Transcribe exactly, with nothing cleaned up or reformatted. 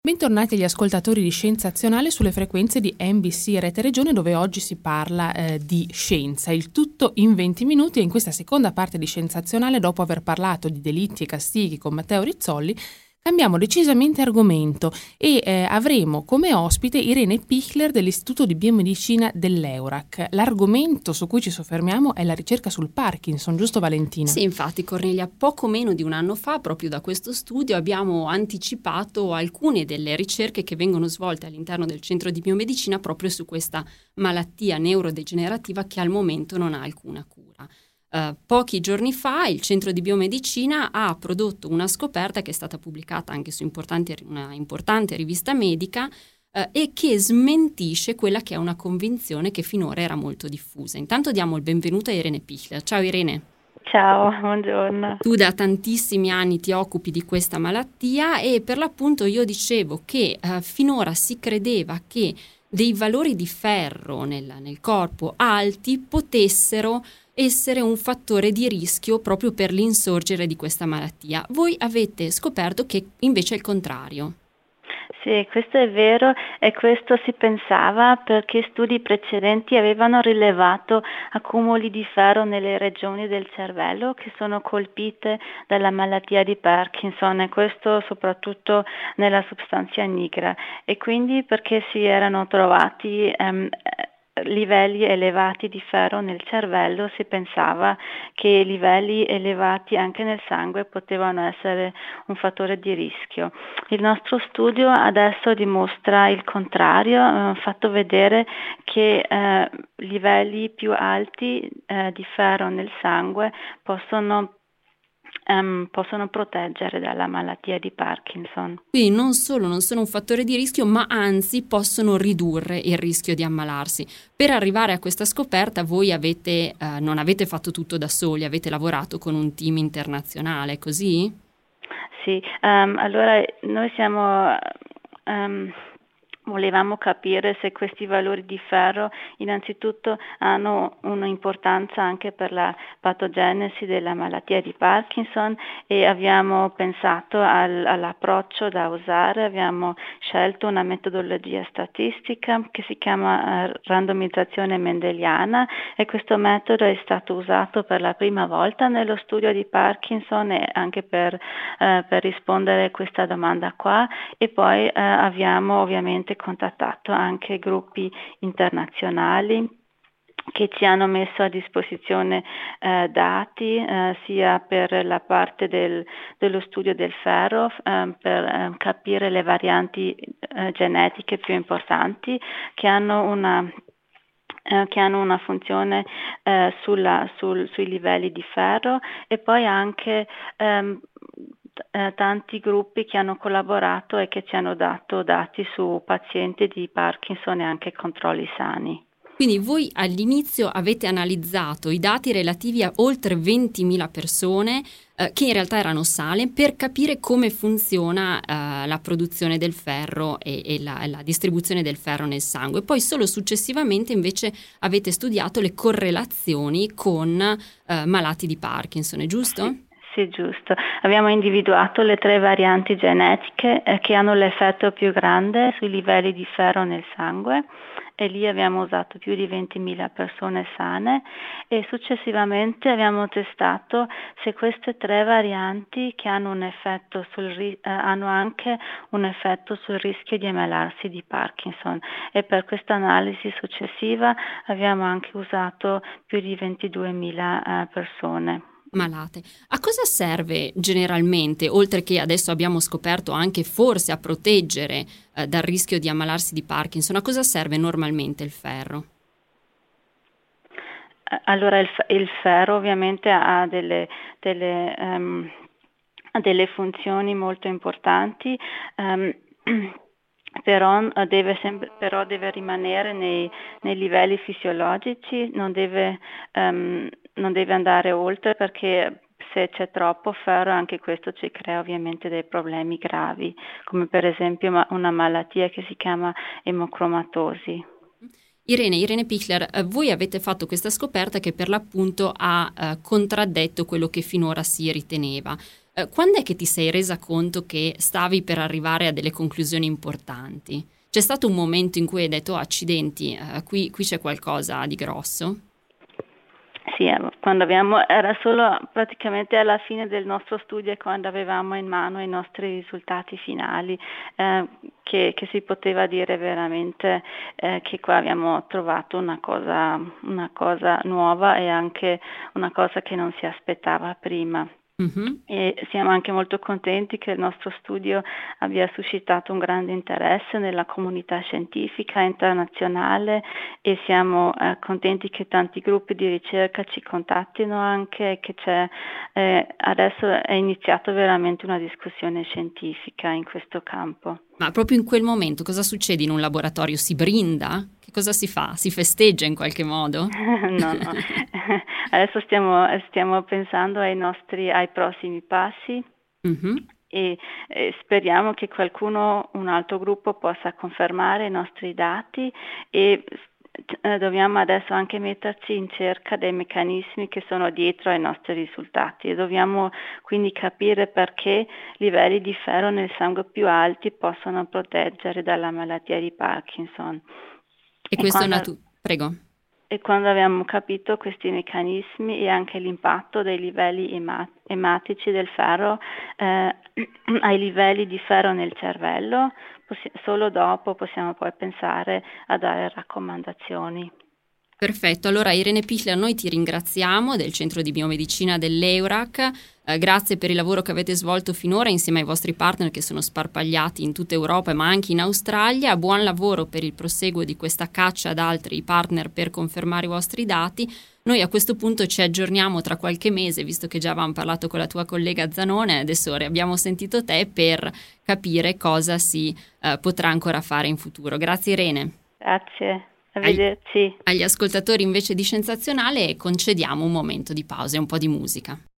Bentornati agli ascoltatori di Scienza Azionale sulle frequenze di N B C Rete Regione, dove oggi si parla eh, di scienza. Il tutto in venti minuti, e in questa seconda parte di Scienza Azionale, dopo aver parlato di delitti e castighi con Matteo Rizzolli, cambiamo decisamente argomento e eh, avremo come ospite Irene Pichler dell'Istituto di Biomedicina dell'Eurac. L'argomento su cui ci soffermiamo è la ricerca sul Parkinson, giusto Valentina? Sì, infatti Cornelia, poco meno di un anno fa, proprio da questo studio, abbiamo anticipato alcune delle ricerche che vengono svolte all'interno del Centro di Biomedicina proprio su questa malattia neurodegenerativa che al momento non ha alcuna cura. Uh, pochi giorni fa il Centro di Biomedicina ha prodotto una scoperta che è stata pubblicata anche su importanti, una importante rivista medica uh, e che smentisce quella che è una convinzione che finora era molto diffusa. Intanto diamo il benvenuto a Irene Pichler. Ciao Irene. Ciao, buongiorno. Tu da tantissimi anni ti occupi di questa malattia e per l'appunto io dicevo che uh, finora si credeva che dei valori di ferro nel, nel corpo alti potessero essere un fattore di rischio proprio per l'insorgere di questa malattia. Voi avete scoperto che invece è il contrario. Sì, questo è vero e questo si pensava perché studi precedenti avevano rilevato accumuli di ferro nelle regioni del cervello che sono colpite dalla malattia di Parkinson, e questo soprattutto nella sostanza nigra, e quindi perché si erano trovati um, livelli elevati di ferro nel cervello, si pensava che livelli elevati anche nel sangue potevano essere un fattore di rischio. Il nostro studio adesso dimostra il contrario, ha fatto vedere che eh, livelli più alti eh, di ferro nel sangue possono Um, possono proteggere dalla malattia di Parkinson. Quindi non solo non sono un fattore di rischio, ma anzi possono ridurre il rischio di ammalarsi. Per arrivare a questa scoperta voi avete, uh, non avete fatto tutto da soli, avete lavorato con un team internazionale, così? Sì, um, allora noi siamo... Um, Volevamo capire se questi valori di ferro innanzitutto hanno un'importanza anche per la patogenesi della malattia di Parkinson, e abbiamo pensato al, all'approccio da usare. Abbiamo scelto una metodologia statistica che si chiama uh, randomizzazione mendeliana, e questo metodo è stato usato per la prima volta nello studio di Parkinson e anche per, uh, per rispondere a questa domanda qua, e poi uh, abbiamo ovviamente contattato anche gruppi internazionali che ci hanno messo a disposizione eh, dati eh, sia per la parte del, dello studio del ferro, eh, per eh, capire le varianti eh, genetiche più importanti che hanno una Eh, che hanno una funzione eh, sulla, sul, sui livelli di ferro, e poi anche ehm, eh, tanti gruppi che hanno collaborato e che ci hanno dato dati su pazienti di Parkinson e anche controlli sani. Quindi voi all'inizio avete analizzato i dati relativi a oltre ventimila persone eh, che in realtà erano sane, per capire come funziona eh, la produzione del ferro e, e la, la distribuzione del ferro nel sangue. Poi solo successivamente invece avete studiato le correlazioni con eh, malati di Parkinson, è giusto? Sì. Sì, giusto. Abbiamo individuato le tre varianti genetiche eh, che hanno l'effetto più grande sui livelli di ferro nel sangue, e lì abbiamo usato più di ventimila persone sane, e successivamente abbiamo testato se queste tre varianti che hanno un effetto sul eh, hanno anche un effetto sul rischio di ammalarsi di Parkinson, e per questa analisi successiva abbiamo anche usato più di ventiduemila eh, persone malate. A cosa serve generalmente, oltre che adesso abbiamo scoperto anche forse a proteggere eh, dal rischio di ammalarsi di Parkinson, a cosa serve normalmente il ferro? Allora il, il ferro ovviamente ha delle, delle, um, delle funzioni molto importanti, um, Però deve, sempre, però deve rimanere nei, nei livelli fisiologici, non deve, um, non deve andare oltre, perché se c'è troppo ferro anche questo ci crea ovviamente dei problemi gravi, come per esempio una malattia che si chiama emocromatosi. Irene, Irene Pichler, eh, voi avete fatto questa scoperta che per l'appunto ha eh, contraddetto quello che finora si riteneva. Eh, quando è che ti sei resa conto che stavi per arrivare a delle conclusioni importanti? C'è stato un momento in cui hai detto, oh, accidenti, eh, qui, qui c'è qualcosa di grosso? Sì, quando abbiamo, era solo praticamente alla fine del nostro studio, quando avevamo in mano i nostri risultati finali, eh, che, che si poteva dire veramente eh, che qua abbiamo trovato una cosa, una cosa nuova e anche una cosa che non si aspettava prima. Mm-hmm. E siamo anche molto contenti che il nostro studio abbia suscitato un grande interesse nella comunità scientifica internazionale e siamo eh, contenti che tanti gruppi di ricerca ci contattino anche, che c'è eh, adesso è iniziata veramente una discussione scientifica in questo campo. Ma proprio in quel momento cosa succede in un laboratorio? Si brinda? Che cosa si fa? Si festeggia in qualche modo? No, no. Adesso stiamo, stiamo pensando ai nostri, ai prossimi passi. Mm-hmm. E eh, speriamo che qualcuno, un altro gruppo, possa confermare i nostri dati e eh, dobbiamo adesso anche metterci in cerca dei meccanismi che sono dietro ai nostri risultati e dobbiamo quindi capire perché livelli di ferro nel sangue più alti possono proteggere dalla malattia di Parkinson. E, e questo quando... è una... Tu... Prego. E quando abbiamo capito questi meccanismi e anche l'impatto dei livelli emat- ematici del ferro eh, ai livelli di ferro nel cervello, possi- solo dopo possiamo poi pensare a dare raccomandazioni. Perfetto, allora Irene Pichler, noi ti ringraziamo del Centro di Biomedicina dell'Eurac, eh, grazie per il lavoro che avete svolto finora insieme ai vostri partner che sono sparpagliati in tutta Europa ma anche in Australia, buon lavoro per il proseguo di questa caccia ad altri partner per confermare i vostri dati. Noi a questo punto ci aggiorniamo tra qualche mese, visto che già avevamo parlato con la tua collega Zanone, adesso abbiamo sentito te per capire cosa si eh, potrà ancora fare in futuro. Grazie Irene. Grazie. Arrivederci. Agli ascoltatori invece di Scienzazionale concediamo un momento di pausa e un po' di musica.